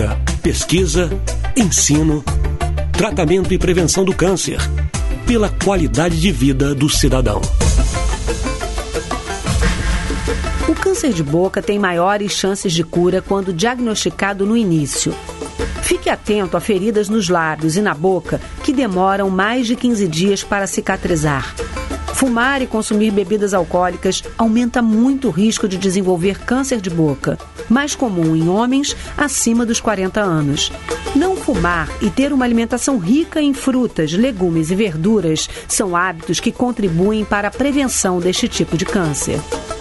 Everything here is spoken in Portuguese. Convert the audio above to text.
boca, pesquisa, ensino, tratamento e prevenção do câncer, pela qualidade de vida do cidadão. O câncer de boca tem maiores chances de cura quando diagnosticado no início. Fique atento a feridas nos lábios e na boca que demoram mais de 15 dias para cicatrizar. Fumar e consumir bebidas alcoólicas aumenta muito o risco de desenvolver câncer de boca, mais comum em homens acima dos 40 anos. Não fumar e ter uma alimentação rica em frutas, legumes e verduras são hábitos que contribuem para a prevenção deste tipo de câncer.